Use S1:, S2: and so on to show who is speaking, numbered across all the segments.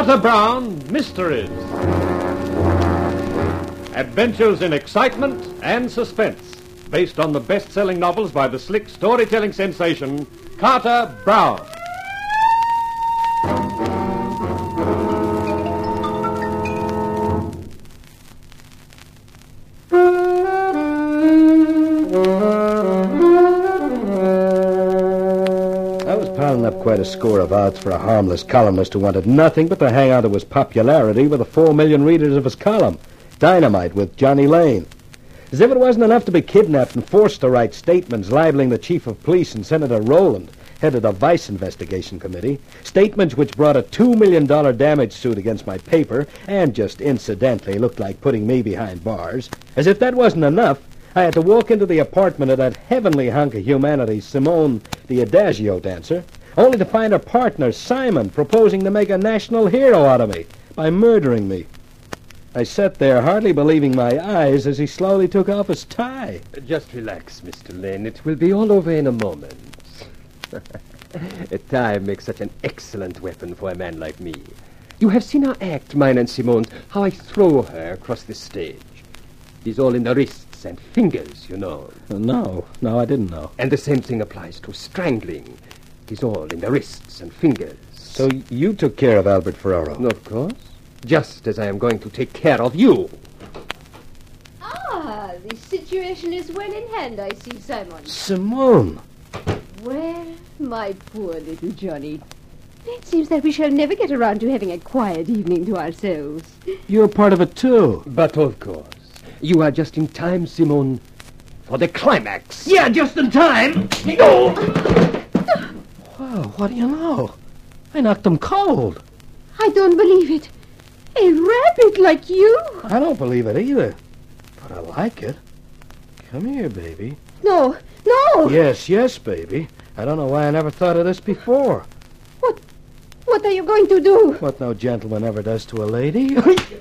S1: Carter Brown Mysteries. Adventures in excitement and suspense, based on the best-selling novels by the slick storytelling sensation, Carter Brown.
S2: Up quite a score of odds for a harmless columnist who wanted nothing but to hang on to his popularity with the 4 million readers of his column, Dynamite with Johnny Lane. As if it wasn't enough to be kidnapped and forced to write statements libeling the chief of police and Senator Rowland, head of the Vice Investigation Committee, statements which brought a $2 million damage suit against my paper and just incidentally looked like putting me behind bars. As if that wasn't enough, I had to walk into the apartment of that heavenly hunk of humanity, Simone, the Adagio dancer, only to find her partner, Simon, proposing to make a national hero out of me by murdering me. I sat there, hardly believing my eyes, as he slowly took off his tie.
S3: Just relax, Mr. Lane. It will be all over in a moment. A tie makes such an excellent weapon for a man like me. You have seen her act, mine and Simone's, how I throw her across the stage. It is all in the wrists and fingers, you know.
S2: No, I didn't know.
S3: And the same thing applies to strangling. It is all in the wrists and fingers.
S2: So you took care of Albert Ferraro?
S3: Of course. Just as I am going to take care of you.
S4: Ah, the situation is well in hand, I see, Simon.
S2: Simone!
S4: Well, my poor little Johnny. It seems that we shall never get around to having a quiet evening to ourselves.
S2: You're part of it, too.
S3: But of course. You are just in time, Simone, for the climax.
S2: Yeah, just in time. No! Wow, what do you know? I knocked him cold.
S4: I don't believe it. A rabbit like you?
S2: I don't believe it either. But I like it. Come here, baby.
S4: No.
S2: Yes, baby. I don't know why I never thought of this before.
S4: What are you going to do?
S2: What no gentleman ever does to a lady.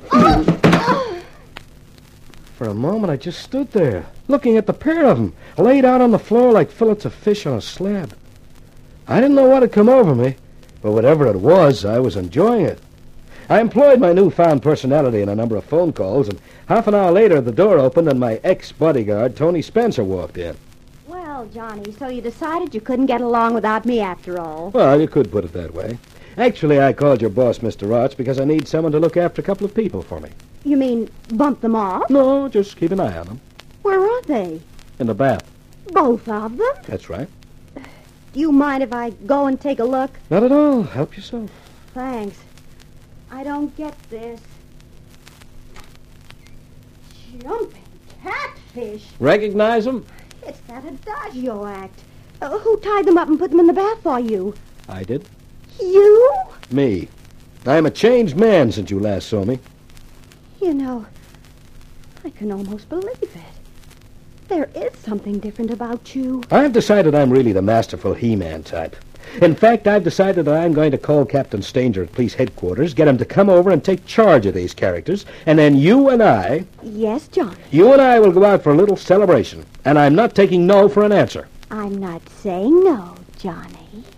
S2: For a moment, I just stood there, looking at the pair of them, laid out on the floor like fillets of fish on a slab. I didn't know what had come over me, but whatever it was, I was enjoying it. I employed my newfound personality in a number of phone calls, and half an hour later, the door opened and my ex-bodyguard, Tony Spencer, walked in.
S5: Well, Johnny, so you decided you couldn't get along without me after all.
S2: Well, you could put it that way. Actually, I called your boss, Mr. Roach, because I need someone to look after a couple of people for me.
S5: You mean bump them off?
S2: No, just keep an eye on them.
S5: Where are they?
S2: In the bath.
S5: Both of them?
S2: That's right.
S5: Do you mind if I go and take a look?
S2: Not at all. Help yourself.
S5: Thanks. I don't get this. Jumping catfish.
S2: Recognize them?
S5: It's that Adagio act. Who tied them up and put them in the bath for you?
S2: I did.
S5: You?
S2: Me. I am a changed man since you last saw me.
S5: You know, I can almost believe it. There is something different about you.
S2: I've decided I'm really the masterful He-Man type. In fact, I've decided that I'm going to call Captain Stanger at police headquarters, get him to come over and take charge of these characters, and then you and I...
S5: Yes, John?
S2: You and I will go out for a little celebration, and I'm not taking no for an answer.
S5: I'm not saying no, Johnny.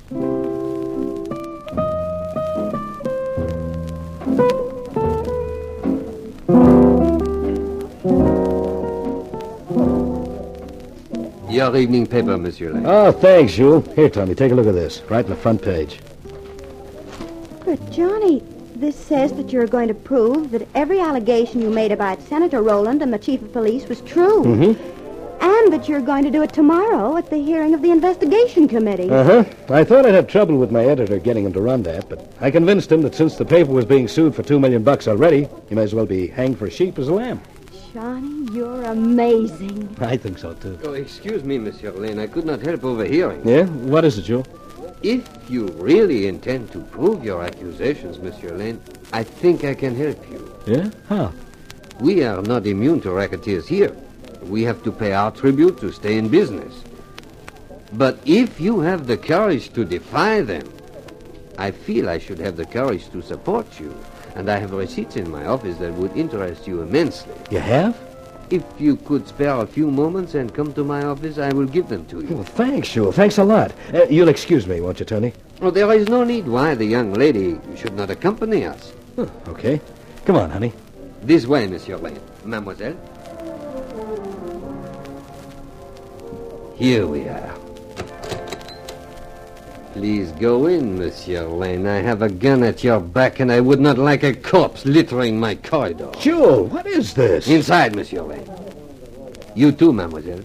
S3: Your evening paper, Monsieur Lane.
S2: Oh, thanks, Jules. Here, Tommy, take a look at this. Right in the front page.
S5: But, Johnny, this says that you're going to prove that every allegation you made about Senator Rowland and the chief of police was true.
S2: Mm-hmm.
S5: And that you're going to do it tomorrow at the hearing of the investigation committee.
S2: Uh-huh. I thought I'd have trouble with my editor getting him to run that, but I convinced him that since the paper was being sued for $2 million already, he may as well be hanged for a sheep as a lamb.
S5: Johnny, you're amazing.
S2: I think so, too.
S3: Oh, excuse me, Monsieur Lane. I could not help overhearing.
S2: Yeah? What is it, Jules?
S3: If you really intend to prove your accusations, Monsieur Lane, I think I can help you.
S2: Yeah? How?
S3: We are not immune to racketeers here. We have to pay our tribute to stay in business. But if you have the courage to defy them, I feel I should have the courage to support you. And I have receipts in my office that would interest you immensely.
S2: You have?
S3: If you could spare a few moments and come to my office, I will give them to you.
S2: Well, thanks, Jules. Thanks a lot. You'll excuse me, won't you, Tony?
S3: Oh, there is no need why the young lady should not accompany us.
S2: Okay. Come on, honey.
S3: This way, Monsieur Lane. Mademoiselle. Here we are. Please go in, Monsieur Lane. I have a gun at your back, and I would not like a corpse littering my corridor.
S2: Jewel, what is this?
S3: Inside, Monsieur Lane. You too, Mademoiselle.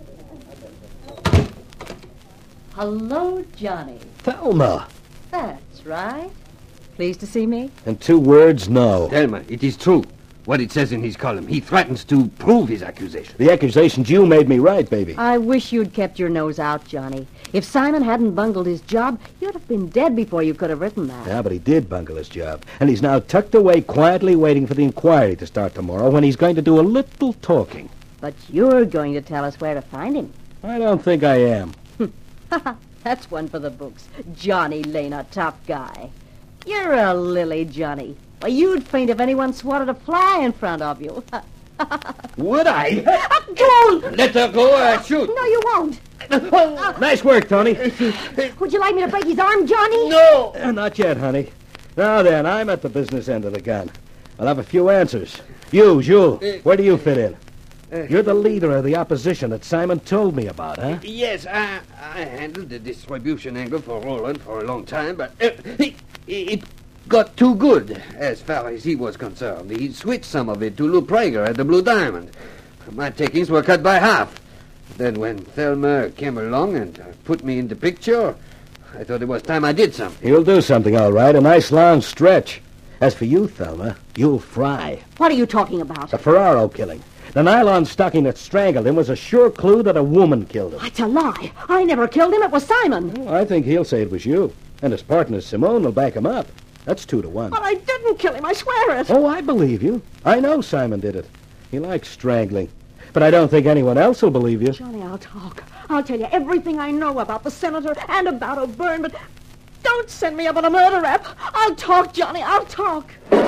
S6: Hello, Johnny.
S2: Thelma.
S6: That's right. Pleased to see me?
S2: In 2 words, no.
S3: Thelma, it is true. What it says in his column. He threatens to prove his accusation.
S2: The accusations you made me right, baby.
S6: I wish you'd kept your nose out, Johnny. If Simon hadn't bungled his job, you'd have been dead before you could have written that.
S2: Yeah, but he did bungle his job. And he's now tucked away quietly waiting for the inquiry to start tomorrow when he's going to do a little talking.
S6: But you're going to tell us where to find him.
S2: I don't think I am.
S6: That's one for the books. Johnny Lane, a tough guy. You're a lily, Johnny. Why, you'd faint if anyone swatted a fly in front of you.
S2: Would I?
S6: Don't!
S3: Let her go or I shoot.
S5: No, you won't.
S2: Nice work, Tony.
S5: Would you like me to break his arm, Johnny?
S3: No!
S2: Not yet, honey. Now then, I'm at the business end of the gun. I'll have a few answers. You, Jules, where do you fit in? You're the leader of the opposition that Simon told me about, huh?
S3: Yes, I handled the distribution angle for Roland for a long time, but it got too good as far as he was concerned. He switched some of it to Lou Prager at the Blue Diamond. My takings were cut by half. Then when Thelma came along and put me in the picture, I thought it was time I did something.
S2: You'll do something, all right. A nice long stretch. As for you, Thelma, you'll fry.
S5: What are you talking about?
S2: The Ferraro killing. The nylon stocking that strangled him was a sure clue that a woman killed him.
S5: That's a lie. I never killed him. It was Simon.
S2: Well, I think he'll say it was you. And his partner, Simone, will back him up. That's 2 to 1.
S5: But I didn't kill him. I swear it.
S2: Oh, I believe you. I know Simon did it. He likes strangling. But I don't think anyone else will believe you.
S5: Johnny, I'll talk. I'll tell you everything I know about the senator and about O'Byrne, but don't send me up on a murder rap. I'll talk, Johnny. I'll talk.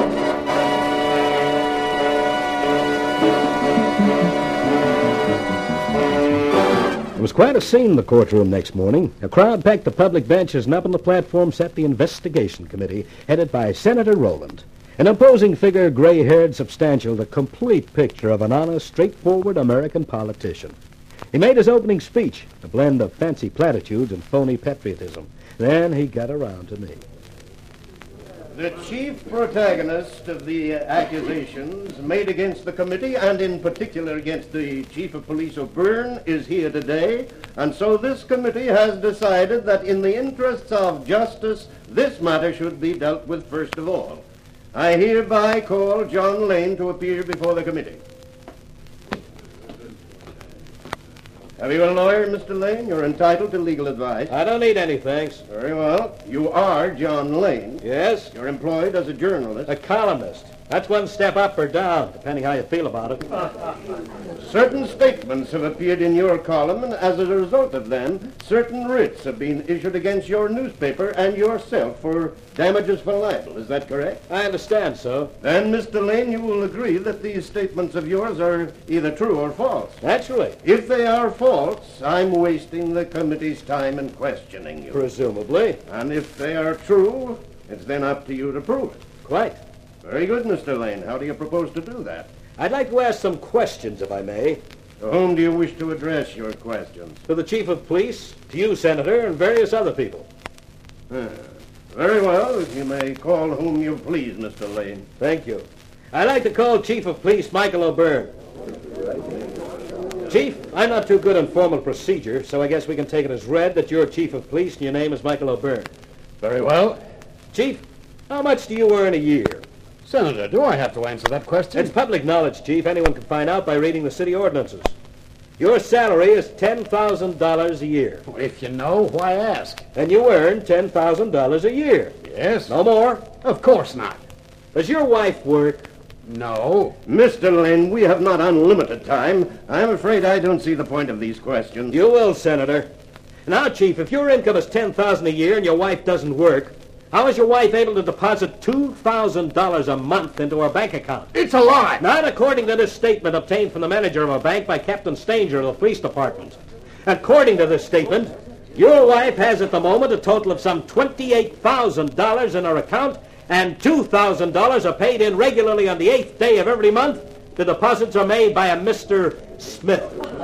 S2: It was quite a scene in the courtroom next morning. A crowd packed the public benches, and up on the platform sat the investigation committee, headed by Senator Roland. An imposing figure, gray-haired, substantial, the complete picture of an honest, straightforward American politician. He made his opening speech, a blend of fancy platitudes and phony patriotism. Then he got around to me.
S7: The chief protagonist of the accusations made against the committee, and in particular against the chief of police O'Byrne, is here today, and so this committee has decided that in the interests of justice, this matter should be dealt with first of all. I hereby call John Lane to appear before the committee. Have you a lawyer, Mr. Lane? You're entitled to legal advice.
S2: I don't need any, thanks.
S7: Very well. You are John Lane.
S2: Yes?
S7: You're employed as a journalist.
S2: A columnist. That's one step up or down, depending how you feel about it.
S7: Certain statements have appeared in your column, and as a result of them, certain writs have been issued against your newspaper and yourself for damages for libel. Is that correct?
S2: I understand, sir.
S7: Then, Mr. Lane, you will agree that these statements of yours are either true or false.
S2: Naturally.
S7: If they are false, I'm wasting the committee's time in questioning you.
S2: Presumably.
S7: And if they are true, it's then up to you to prove it.
S2: Quite.
S7: Very good, Mr. Lane. How do you propose to do that?
S2: I'd like to ask some questions, if I may.
S7: To whom do you wish to address your questions?
S2: To the chief of police, to you, Senator, and various other people.
S7: Very well, if you may call whom you please, Mr. Lane.
S2: Thank you. I'd like to call Chief of Police Michael O'Byrne. Chief, I'm not too good on formal procedure, so I guess we can take it as read that you're Chief of Police and your name is Michael O'Byrne.
S1: Very well.
S2: Chief, how much do you earn a year?
S1: Senator, do I have to answer that question?
S2: It's public knowledge, Chief. Anyone can find out by reading the city ordinances. Your salary is $10,000 a year.
S1: If you know, why ask?
S2: And you earn $10,000 a year.
S1: Yes.
S2: No more?
S1: Of course not.
S2: Does your wife work?
S1: No.
S7: Mr. Lane, we have not unlimited time. I'm afraid I don't see the point of these questions.
S2: You will, Senator. Now, Chief, if your income is $10,000 a year and your wife doesn't work, how is your wife able to deposit $2,000 a month into her bank account?
S1: It's a lie.
S2: Not according to this statement obtained from the manager of a bank by Captain Stanger of the police department. According to this statement, your wife has at the moment a total of some $28,000 in her account,
S8: and $2,000 are paid in regularly on the 8th day of every month. The deposits are made by a Mr. Smith.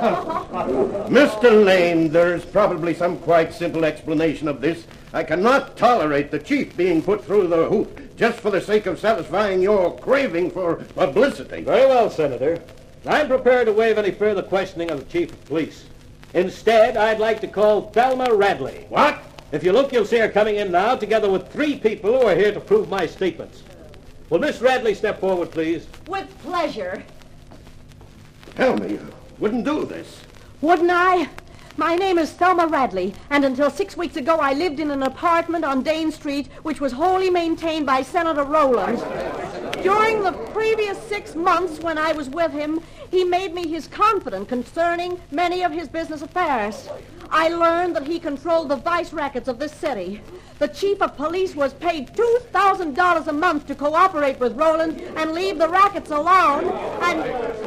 S7: Mr. Lane, there's probably some quite simple explanation of this. I cannot tolerate the chief being put through the hoop just for the sake of satisfying your craving for publicity.
S8: Very well, Senator. I'm prepared to waive any further questioning of the chief of police. Instead, I'd like to call Thelma Radley.
S7: What?
S8: If you look, you'll see her coming in now, together with 3 people who are here to prove my statements. Will Miss Radley step forward, please?
S6: With pleasure.
S7: Tell me, you wouldn't do this.
S6: Wouldn't I? My name is Thelma Radley, and until 6 weeks ago I lived in an apartment on Dane Street, which was wholly maintained by Senator Rowland. During the previous 6 months when I was with him, he made me his confidant concerning many of his business affairs. I learned that he controlled the vice rackets of this city. The chief of police was paid $2,000 a month to cooperate with Rowland and leave the rackets alone, and...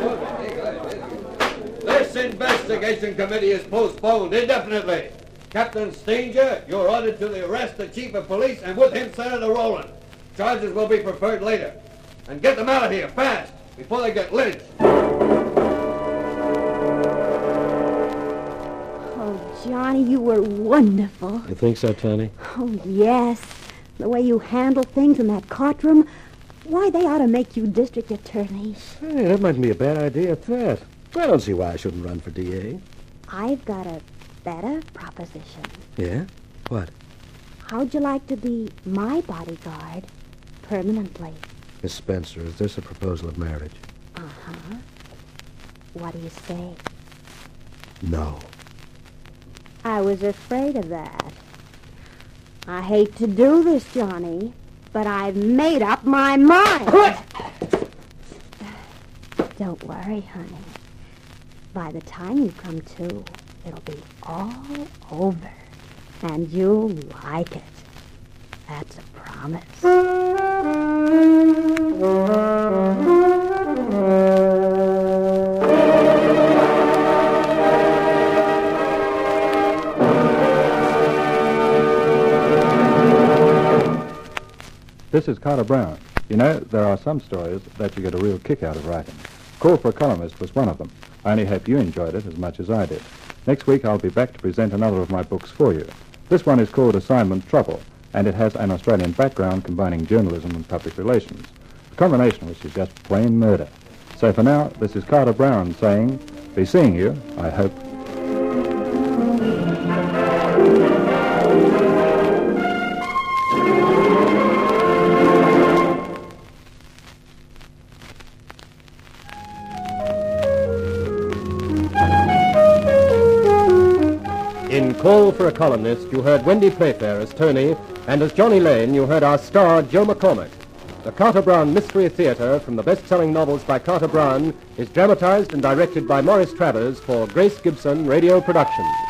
S3: This investigation committee is postponed indefinitely. Captain Stanger, you're ordered to arrest the chief of police and with him Senator Rowland. Charges will be preferred later. And get them out of here, fast, before they get lynched.
S5: Oh, Johnny, you were wonderful.
S2: You think so, Tony?
S5: Oh, yes. The way you handle things in that courtroom. Why, they ought to make you district attorney.
S2: Hey, that mightn't be a bad idea at that. I don't see why I shouldn't run for DA.
S5: I've got a better proposition.
S2: Yeah? What?
S5: How'd you like to be my bodyguard permanently?
S2: Miss Spencer, is this a proposal of marriage?
S5: Uh-huh. What do you say?
S2: No.
S5: I was afraid of that. I hate to do this, Johnny, but I've made up my mind. Don't worry, honey. By the time you come to, it'll be all over, and you'll like it. That's a promise.
S9: This is Carter Brown. You know, there are some stories that you get a real kick out of writing. Call for a Columnist was one of them. I only hope you enjoyed it as much as I did. Next week I'll be back to present another of my books for you. This one is called Assignment Trouble, and it has an Australian background combining journalism and public relations. A combination which is just plain murder. So for now, this is Carter Brown saying, be seeing you, I hope.
S1: In Call for a Columnist, you heard Wendy Playfair as Tony, and as Johnny Lane, you heard our star, Joe McCormick. The Carter Brown Mystery Theater, from the best-selling novels by Carter Brown, is dramatized and directed by Maurice Travers for Grace Gibson Radio Productions.